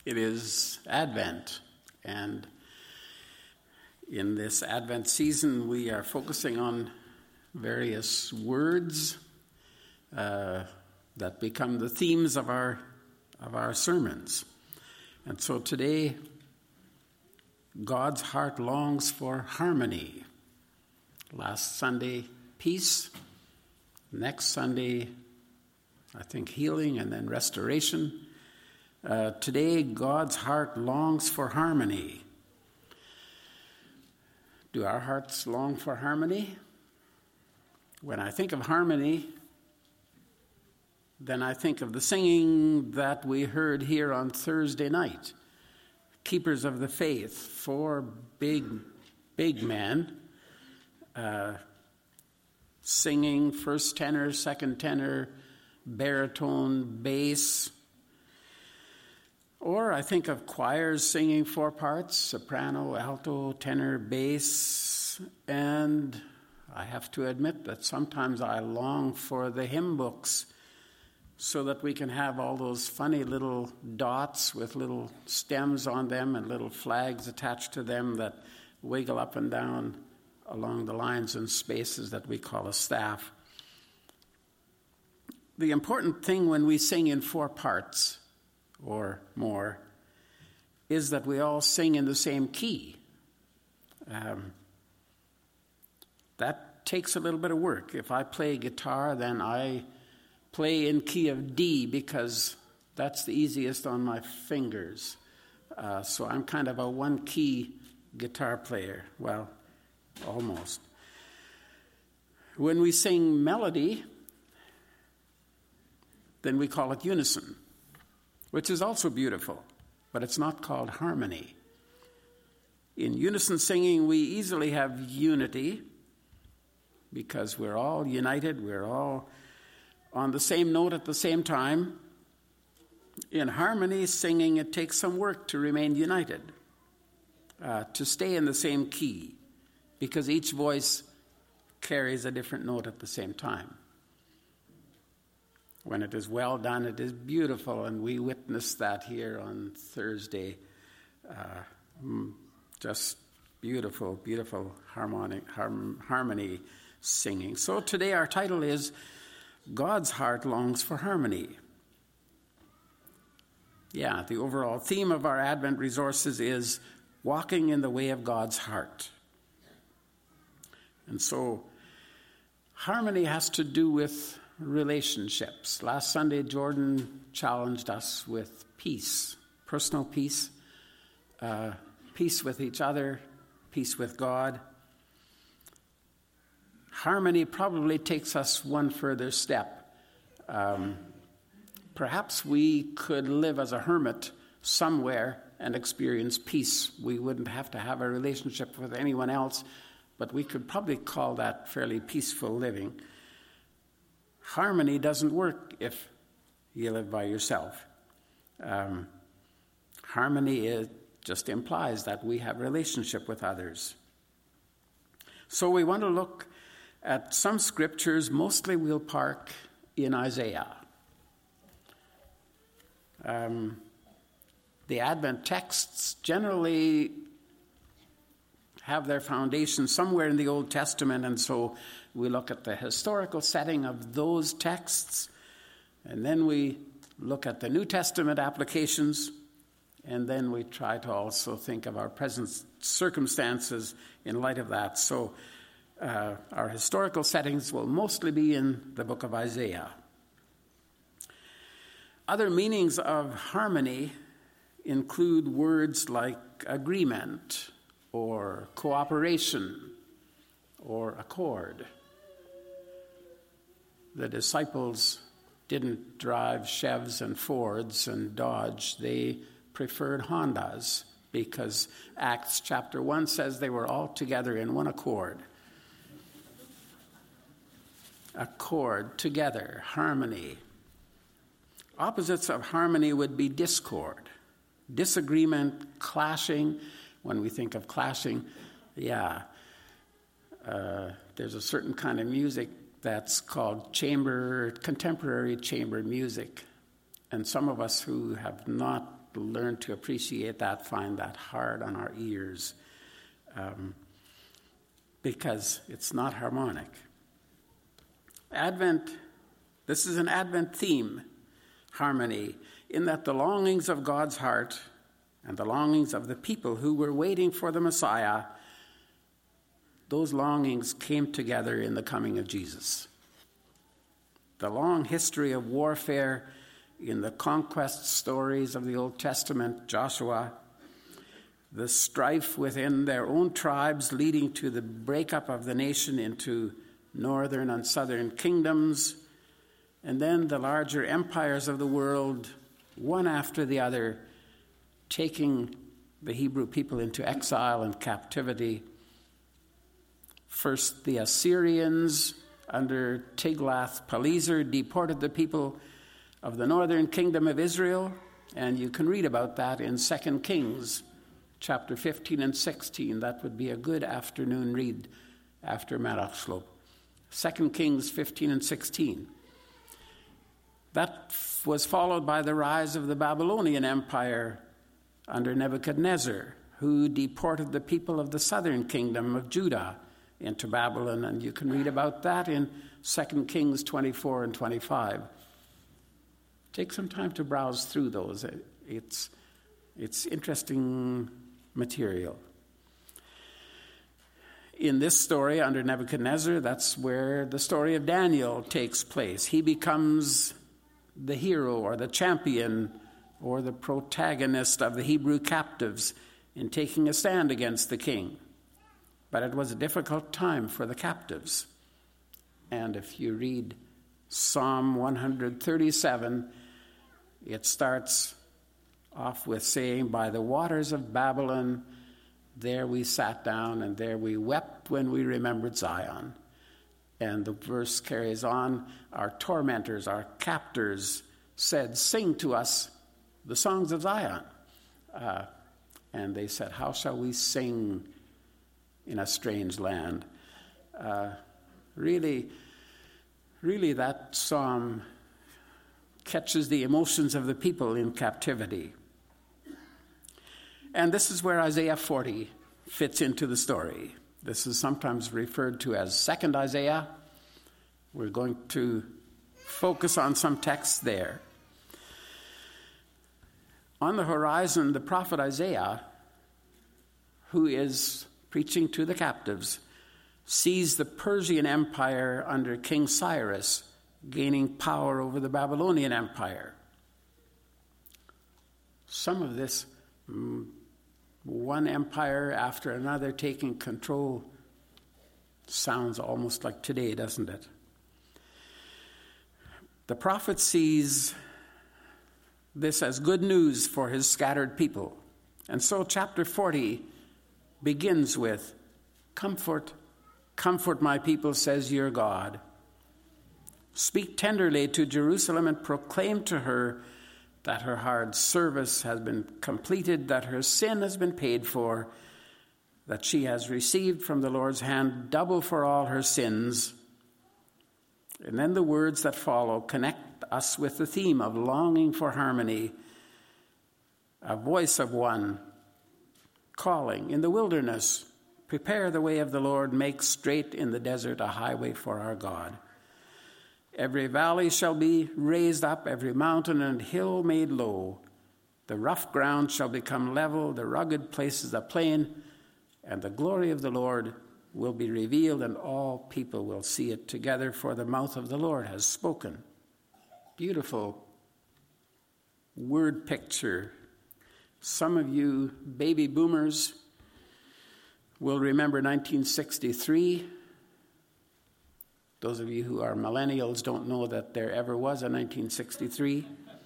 It is Advent, and in this Advent season we are focusing on various words that become the themes of our sermons. And so today, God's heart longs for harmony. Last Sunday, peace. Next Sunday, I think healing and then restoration. Today, God's heart longs for harmony. Do our hearts long for harmony? When I think of harmony, then I think of the singing that we heard here on Thursday night. Keepers of the Faith, four big men singing first tenor, second tenor, baritone, bass. Or I think of choirs singing four parts, soprano, alto, tenor, bass. And I have to admit that sometimes I long for the hymn books so that we can have all those funny little dots with little stems on them and little flags attached to them that wiggle up and down along the lines and spaces that we call a staff. The important thing when we sing in four parts or more is that we all sing in the same key. That takes a little bit of work. If I play guitar, then I play in key of D because that's the easiest on my fingers. So I'm kind of a one-key guitar player. Well, almost. When we sing melody, then we call it unison, which is also beautiful, but it's not called harmony. In unison singing, we easily have unity because we're all united, we're all on the same note at the same time. In harmony singing, it takes some work to remain united, to stay in the same key, because each voice carries a different note at the same time. When it is well done, it is beautiful, and we witnessed that here on Thursday. Just beautiful, beautiful harmony singing. So today our title is God's Heart Longs for Harmony. Yeah, the overall theme of our Advent resources is walking in the way of God's heart. And so harmony has to do with relationships. Last Sunday, Jordan challenged us with peace, personal peace, peace with each other, peace with God. Harmony probably takes us one further step. Perhaps we could live as a hermit somewhere and experience peace. We wouldn't have to have a relationship with anyone else, but we could probably call that fairly peaceful living. Harmony doesn't work if you live by yourself. Harmony just implies that we have relationship with others. So we want to look at some scriptures. Mostly we'll park in Isaiah. The Advent texts generally have their foundation somewhere in the Old Testament, and so we look at the historical setting of those texts, and then we look at the New Testament applications, and then we try to also think of our present circumstances in light of that. So our historical settings will mostly be in the book of Isaiah. Other meanings of harmony include words like agreement or cooperation or accord. The disciples didn't drive Chevs and Fords and Dodge. They preferred Hondas because Acts chapter 1 says they were all together in one accord. Accord, together, harmony. Opposites of harmony would be discord, disagreement, clashing. When we think of clashing, there's a certain kind of music that's called contemporary chamber music. And some of us who have not learn to appreciate that, find that hard on our ears, because it's not harmonic. Advent, this is an Advent theme, harmony, in that the longings of God's heart and the longings of the people who were waiting for the Messiah, those longings came together in the coming of Jesus. The long history of warfare in the conquest stories of the Old Testament, Joshua, the strife within their own tribes leading to the breakup of the nation into northern and southern kingdoms, and then the larger empires of the world, one after the other, taking the Hebrew people into exile and captivity. First, the Assyrians under Tiglath-Pileser deported the people of the northern kingdom of Israel, and you can read about that in 2 Kings chapter 15 and 16. That would be a good afternoon read after Marachshlob. 2 Kings 15 and 16. That was followed by the rise of the Babylonian Empire under Nebuchadnezzar, who deported the people of the southern kingdom of Judah into Babylon, and you can read about that in 2 Kings 24 and 25. Take some time to browse through those. It's interesting material. In this story under Nebuchadnezzar, that's where the story of Daniel takes place. He becomes the hero or the champion or the protagonist of the Hebrew captives in taking a stand against the king. But it was a difficult time for the captives. And if you read Psalm 137, it starts off with saying, "By the waters of Babylon, there we sat down, and there we wept when we remembered Zion." And the verse carries on, "Our tormentors, our captors said, 'Sing to us the songs of Zion.'" And they said, "How shall we sing in a strange land?" Really, that psalm catches the emotions of the people in captivity. And this is where Isaiah 40 fits into the story. This is sometimes referred to as Second Isaiah. We're going to focus on some texts there. On the horizon, the prophet Isaiah, who is preaching to the captives, sees the Persian Empire under King Cyrus gaining power over the Babylonian Empire. Some of this, one empire after another taking control, sounds almost like today, doesn't it? The prophet sees this as good news for his scattered people. And so chapter 40 begins with, "Comfort, comfort my people, says your God. Speak tenderly to Jerusalem and proclaim to her that her hard service has been completed, that her sin has been paid for, that she has received from the Lord's hand double for all her sins." And then the words that follow connect us with the theme of longing for harmony. A voice of one calling in the wilderness, "Prepare the way of the Lord, make straight in the desert a highway for our God. Every valley shall be raised up, every mountain and hill made low. The rough ground shall become level, the rugged places a plain, and the glory of the Lord will be revealed, and all people will see it together, for the mouth of the Lord has spoken." Beautiful word picture. Some of you baby boomers will remember 1963. Those of you who are millennials don't know that there ever was a 1963.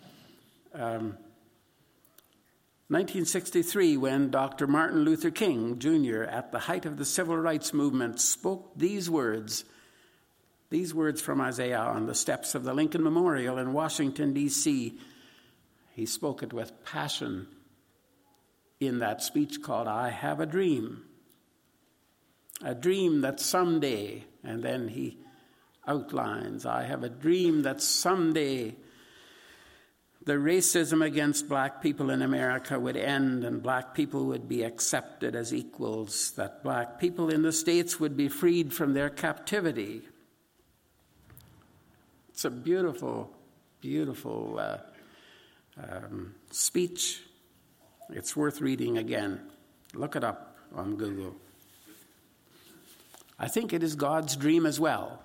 1963, when Dr. Martin Luther King Jr., at the height of the civil rights movement, spoke these words from Isaiah on the steps of the Lincoln Memorial in Washington, D.C. He spoke it with passion in that speech called "I Have a Dream." A dream that someday, and then he outlines, "I have a dream that someday the racism against black people in America would end and black people would be accepted as equals, that black people in the States would be freed from their captivity. It's a beautiful, beautiful speech. It's worth reading again. Look it up on Google. I think it is God's dream as well.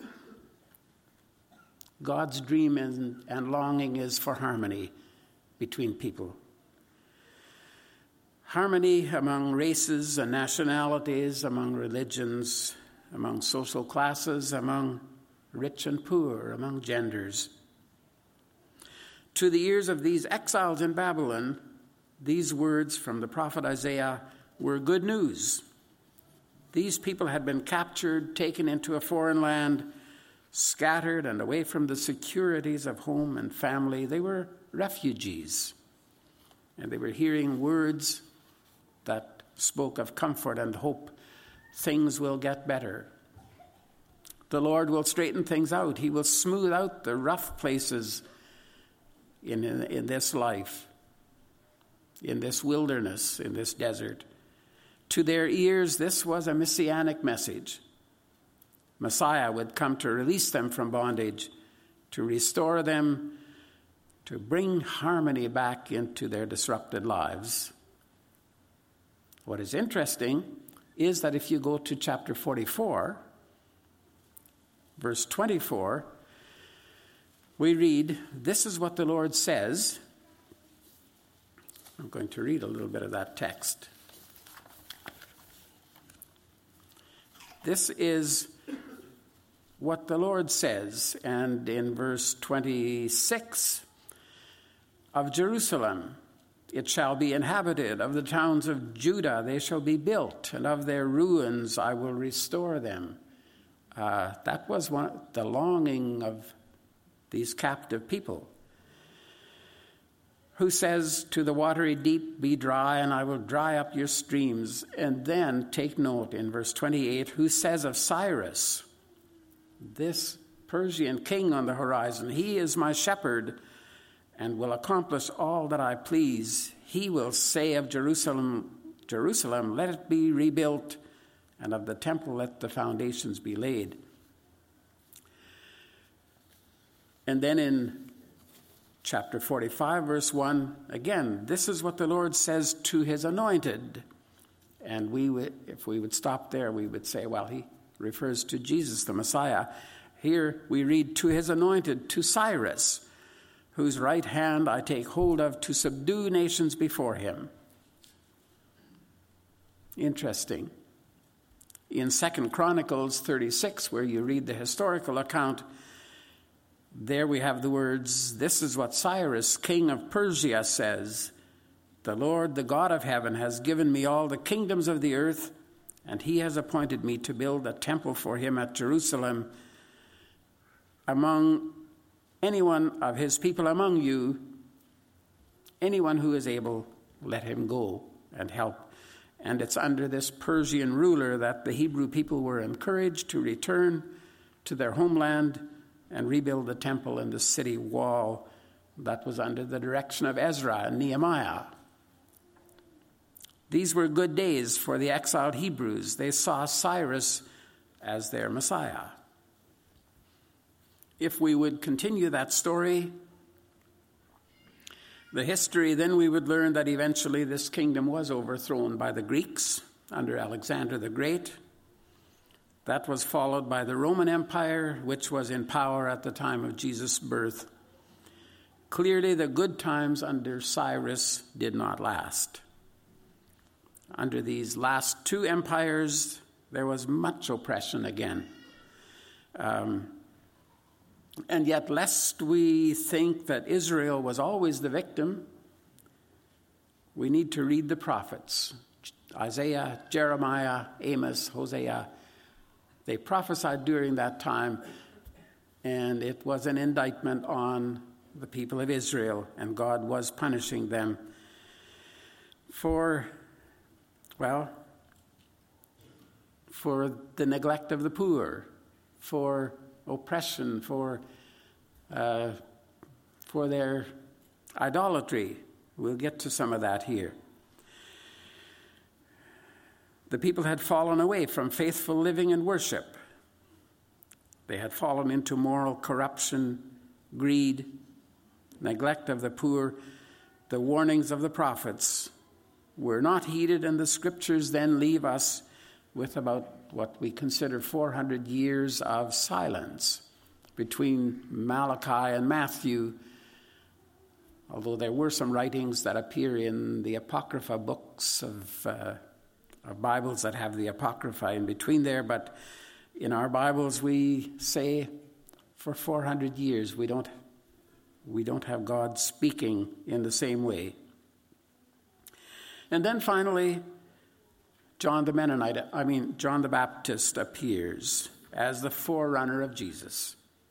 God's dream and longing is for harmony between people. Harmony among races and nationalities, among religions, among social classes, among rich and poor, among genders. To the ears of these exiles in Babylon, these words from the prophet Isaiah were good news. These people had been captured, taken into a foreign land, scattered and away from the securities of home and family. They were refugees, and they were hearing words that spoke of comfort and hope. Things will get better. The Lord will straighten things out. He will smooth out the rough places in this life, in this wilderness, in this desert. To their ears, this was a messianic message. Messiah would come to release them from bondage, to restore them, to bring harmony back into their disrupted lives. What is interesting is that if you go to chapter 44, verse 24, we read, "This is what the Lord says." I'm going to read a little bit of that text. This is what the Lord says, and in verse 26, "Of Jerusalem it shall be inhabited, of the towns of Judah they shall be built, and of their ruins I will restore them." That was the longing of these captive people. Who says to the watery deep, "Be dry, and I will dry up your streams." And then take note in verse 28, who says of Cyrus, this Persian king on the horizon, "He is my shepherd and will accomplish all that I please. He will say of Jerusalem, Jerusalem, let it be rebuilt, and of the temple let the foundations be laid." And then in chapter 45, verse 1, again, "This is what the Lord says to his anointed." And if we would stop there, we would say, well, he refers to Jesus, the Messiah. Here we read, "To his anointed, to Cyrus, whose right hand I take hold of to subdue nations before him." Interesting. In 2 Chronicles 36, where you read the historical account, there we have the words, "This is what Cyrus, king of Persia, says. The Lord, the God of heaven, has given me all the kingdoms of the earth, and he has appointed me to build a temple for him at Jerusalem. Among anyone of his people among you, anyone who is able, let him go and help." And it's under this Persian ruler that the Hebrew people were encouraged to return to their homeland and rebuild the temple and the city wall. That was under the direction of Ezra and Nehemiah. These were good days for the exiled Hebrews. They saw Cyrus as their Messiah. If we would continue that story, the history, then we would learn that eventually this kingdom was overthrown by the Greeks under Alexander the Great. That was followed by the Roman Empire, which was in power at the time of Jesus' birth. Clearly, the good times under Cyrus did not last. Under these last two empires, there was much oppression again. And yet, lest we think that Israel was always the victim, we need to read the prophets. Isaiah, Jeremiah, Amos, Hosea. They prophesied during that time, and it was an indictment on the people of Israel, and God was punishing them for the neglect of the poor, for oppression, for their Idolatry. We'll get to some of that here. The people had fallen away from faithful living and worship. They had fallen into moral corruption, greed, neglect of the poor. The warnings of the prophets were not heeded, and the scriptures then leave us with about what we consider 400 years of silence between Malachi and Matthew, although there were some writings that appear in the Apocrypha books of Bibles that have the Apocrypha in between there, but in our Bibles we say for 400 years we don't have God speaking in the same way. And then finally, John the Baptist appears as the forerunner of Jesus.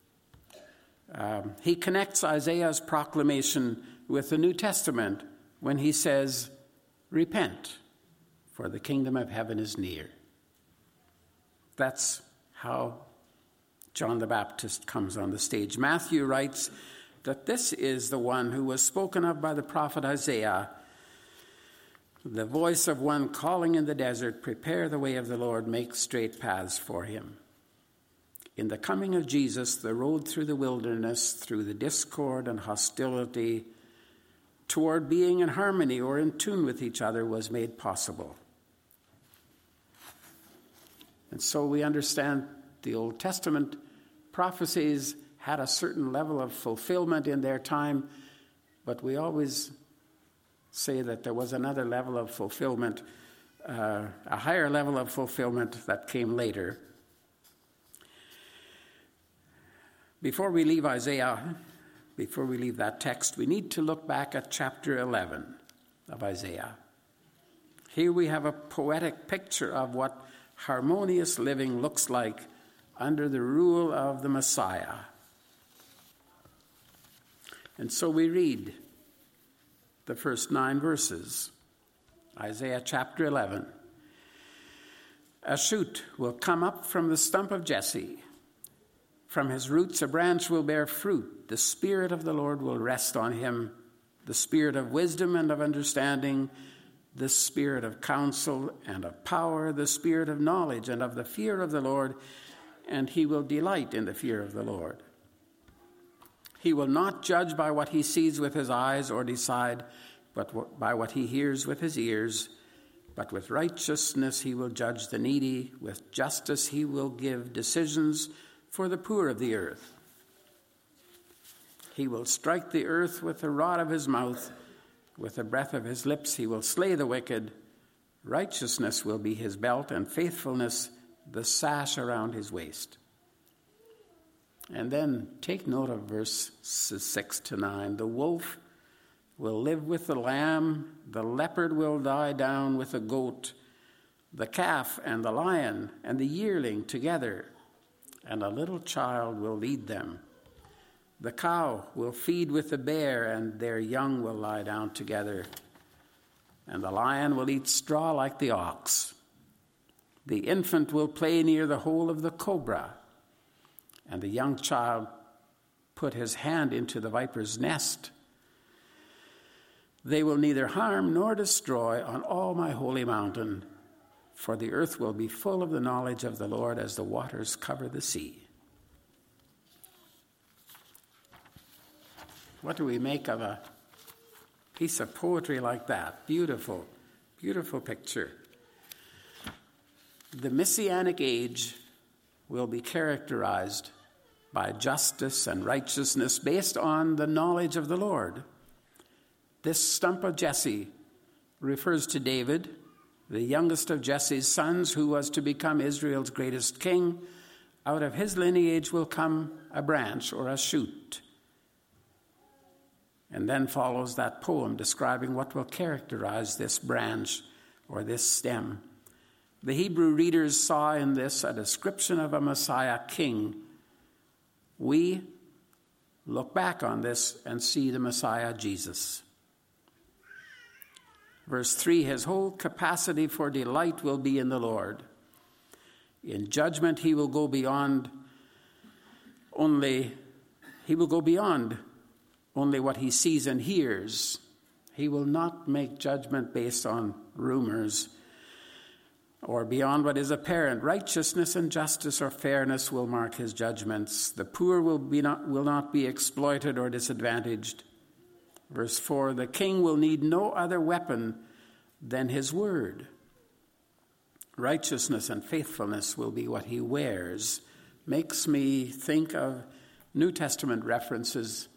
He connects Isaiah's proclamation with the New Testament when he says, "Repent, for the kingdom of heaven is near." That's how John the Baptist comes on the stage. Matthew writes that this is the one who was spoken of by the prophet Isaiah, the voice of one calling in the desert, "Prepare the way of the Lord, make straight paths for him." In the coming of Jesus, the road through the wilderness, through the discord and hostility, toward being in harmony or in tune with each other was made possible. And so we understand the Old Testament prophecies had a certain level of fulfillment in their time, but we always say that there was another level of fulfillment, a higher level of fulfillment that came later. Before we leave Isaiah, before we leave that text, we need to look back at chapter 11 of Isaiah. Here we have a poetic picture of what harmonious living looks like under the rule of the Messiah. And so we read the first 9 verses. Isaiah chapter 11. "A shoot will come up from the stump of Jesse. From his roots a branch will bear fruit. The Spirit of the Lord will rest on him, the Spirit of wisdom and of understanding, the Spirit of counsel and of power, the Spirit of knowledge and of the fear of the Lord, and he will delight in the fear of the Lord. He will not judge by what he sees with his eyes or decide but by what he hears with his ears, but with righteousness he will judge the needy. With justice he will give decisions for the poor of the earth. He will strike the earth with the rod of his mouth. With the breath of his lips he will slay the wicked. Righteousness will be his belt, and faithfulness the sash around his waist." And then take note of verses 6 to 9. "The wolf will live with the lamb. The leopard will lie down with the goat. The calf and the lion and the yearling together, and a little child will lead them. The cow will feed with the bear, and their young will lie down together. And the lion will eat straw like the ox. The infant will play near the hole of the cobra, and the young child put his hand into the viper's nest. They will neither harm nor destroy on all my holy mountain, for the earth will be full of the knowledge of the Lord as the waters cover the sea." What do we make of a piece of poetry like that? Beautiful, beautiful picture. The Messianic age will be characterized by justice and righteousness based on the knowledge of the Lord. This stump of Jesse refers to David, the youngest of Jesse's sons, who was to become Israel's greatest king. Out of his lineage will come a branch or a shoot. And then follows that poem describing what will characterize this branch or this stem. The Hebrew readers saw in this a description of a Messiah king. We look back on this and see the Messiah Jesus. Verse 3, "His whole capacity for delight will be in the Lord. In judgment he will go beyond only what he sees and hears. He will not make judgment based on rumors or beyond what is apparent. Righteousness and justice or fairness will mark his judgments. The poor will not be exploited or disadvantaged. Verse 4, the king will need no other weapon than his word. Righteousness and faithfulness will be what he wears. Makes me think of New Testament references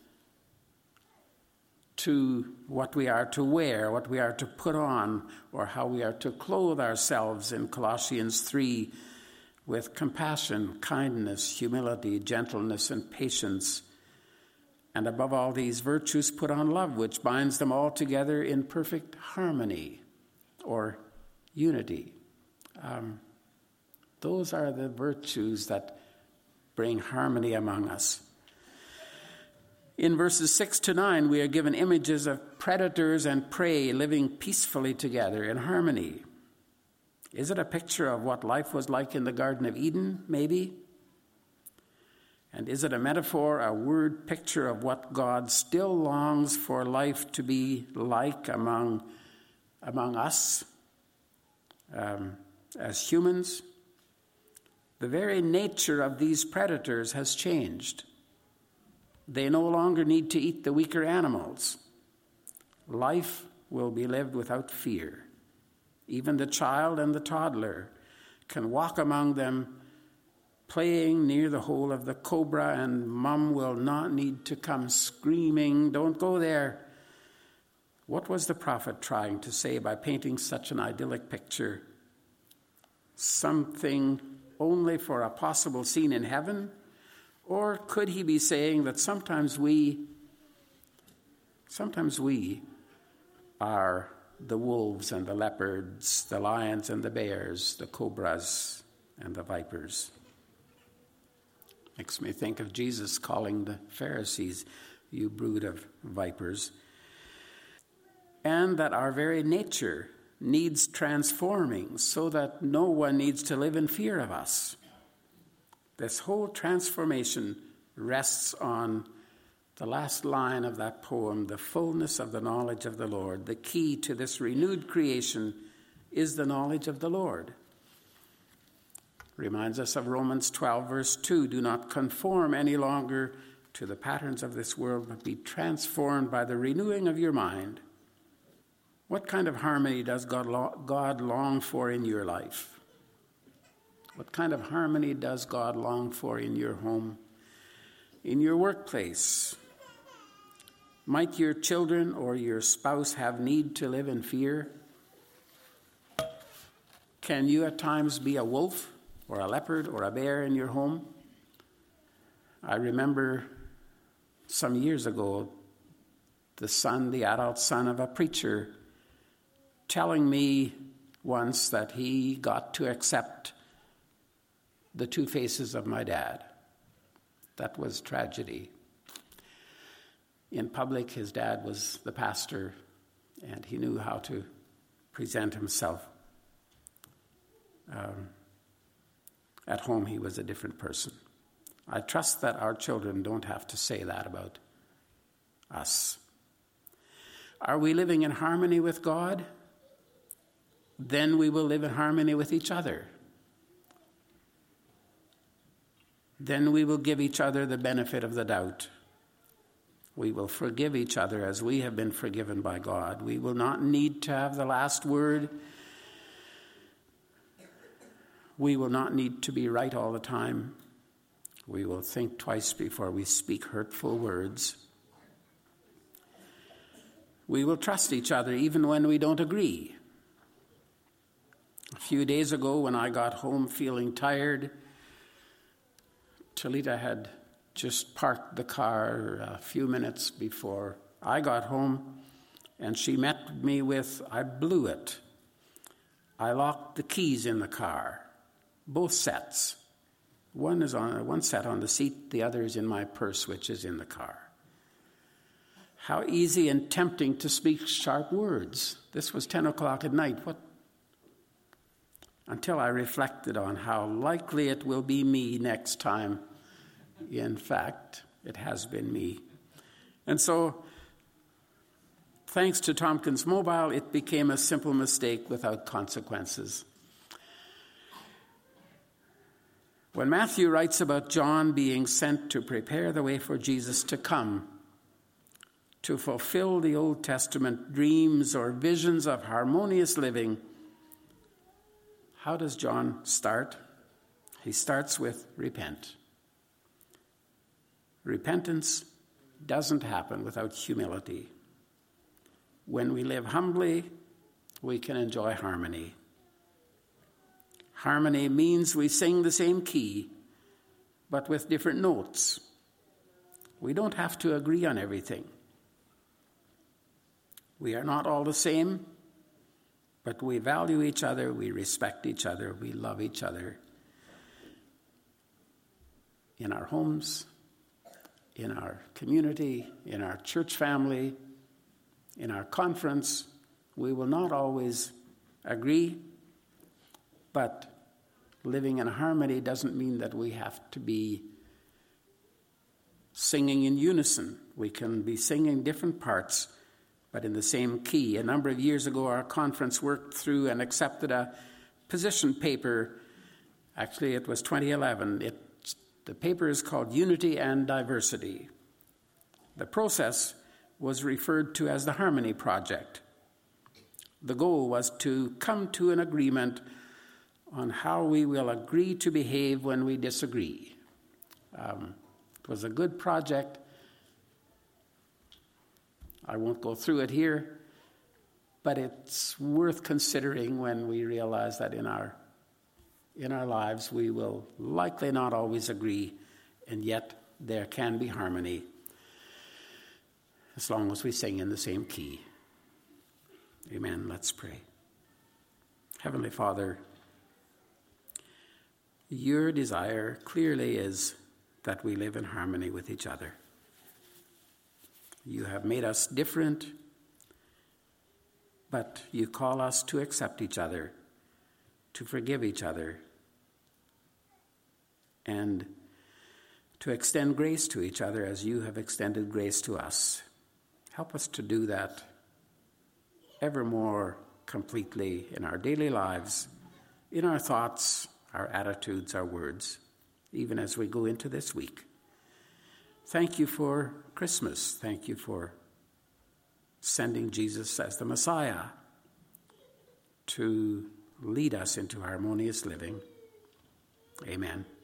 to what we are to wear, what we are to put on, or how we are to clothe ourselves in Colossians 3 with compassion, kindness, humility, gentleness, and patience. And above all these virtues, put on love, which binds them all together in perfect harmony or unity. Those are the virtues that bring harmony among us. In verses 6 to 9, we are given images of predators and prey living peacefully together in harmony. Is it a picture of what life was like in the Garden of Eden, maybe? And is it a metaphor, a word picture of what God still longs for life to be like among us as humans? The very nature of these predators has changed. They no longer need to eat the weaker animals. Life will be lived without fear. Even the child and the toddler can walk among them, playing near the hole of the cobra, and mom will not need to come screaming, "Don't go there." What was the prophet trying to say by painting such an idyllic picture? Something only for a possible scene in heaven? Or could he be saying that sometimes we are the wolves and the leopards, the lions and the bears, the cobras and the vipers? Makes me think of Jesus calling the Pharisees, "You brood of vipers." And that our very nature needs transforming so that no one needs to live in fear of us. This whole transformation rests on the last line of that poem, the fullness of the knowledge of the Lord. The key to this renewed creation is the knowledge of the Lord. Reminds us of Romans 12, verse 2. Do not conform any longer to the patterns of this world, but be transformed by the renewing of your mind. What kind of harmony does God long for in your life? What kind of harmony does God long for in your home, in your workplace? Might your children or your spouse have need to live in fear? Can you at times be a wolf or a leopard or a bear in your home? I remember some years ago, the adult son of a preacher, telling me once that he got to accept the two faces of my dad. That was tragedy. In public, his dad was the pastor, and he knew how to present himself. At home, he was a different person. I trust that our children don't have to say that about us. Are we living in harmony with God? Then we will live in harmony with each other. Then we will give each other the benefit of the doubt. We will forgive each other as we have been forgiven by God. We will not need to have the last word. We will not need to be right all the time. We will think twice before we speak hurtful words. We will trust each other even when we don't agree. A few days ago, when I got home feeling tired, Talita had just parked the car a few minutes before I got home, and she met me with, "I blew it. I locked the keys in the car, both sets. One set on the seat, the other is in my purse, which is in the car." How easy and tempting to speak sharp words. This was 10 o'clock at night. Until I reflected on how likely it will be me next time. In fact, it has been me. And so, thanks to Tompkins Mobile, it became a simple mistake without consequences. When Matthew writes about John being sent to prepare the way for Jesus to come, to fulfill the Old Testament dreams or visions of harmonious living, how does John start? He starts with repent. Repentance doesn't happen without humility. When we live humbly, we can enjoy harmony. Harmony means we sing the same key, but with different notes. We don't have to agree on everything. We are not all the same, but we value each other, we respect each other, we love each other. In our homes, in our community, in our church family, in our conference, we will not always agree, but living in harmony doesn't mean that we have to be singing in unison. We can be singing different parts, but in the same key. A number of years ago, our conference worked through and accepted a position paper. Actually, it was 2011. The paper is called Unity and Diversity. The process was referred to as the Harmony Project. The goal was to come to an agreement on how we will agree to behave when we disagree. It was a good project. I won't go through it here, but it's worth considering when we realize that in our lives we will likely not always agree, and yet there can be harmony as long as we sing in the same key. Amen. Let's pray. Heavenly Father, your desire clearly is that we live in harmony with each other. You have made us different, but you call us to accept each other, to forgive each other, and to extend grace to each other as you have extended grace to us. Help us to do that ever more completely in our daily lives, in our thoughts, our attitudes, our words, even as we go into this week. Thank you for Christmas. Thank you for sending Jesus as the Messiah to lead us into harmonious living. Amen.